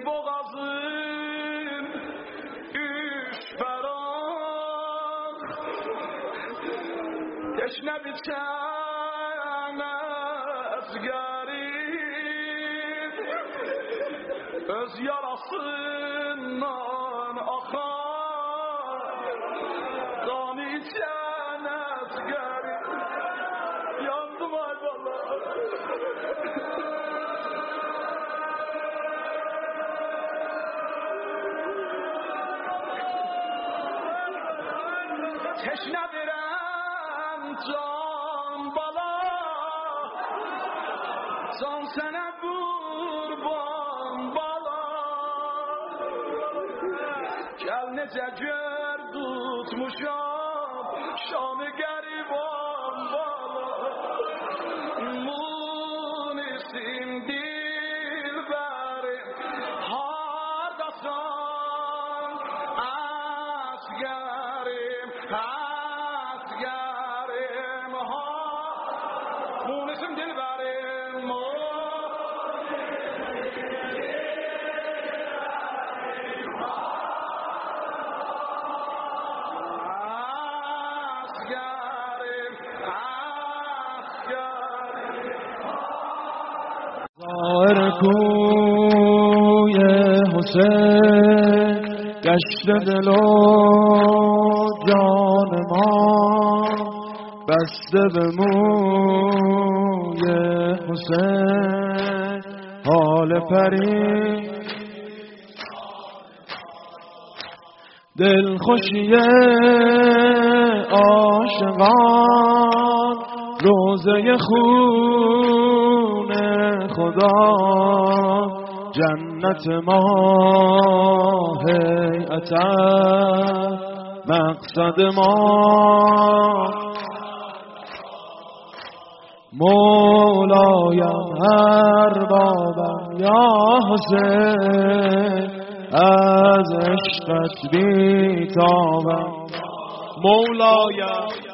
boğazım üç ferah teşne biçemez garip öz yarasından akar kan içemez garip yandım ay vallahi. Teşne veren can bala can sene kurban bala gel nece gör tutmuşam şanı gariban bala munisim dilberim hardasan asgarim asgarim ha munisim dilberim asgarim asgarim زار کوی حسین گشت دل و جان ما بسته به موی حسین حال پری دلخوشی عاشقان روزه خون خدا جنت ما هیئت مقصد ما مولایم اربابم یا حسین از عشقت بیتابم مولایم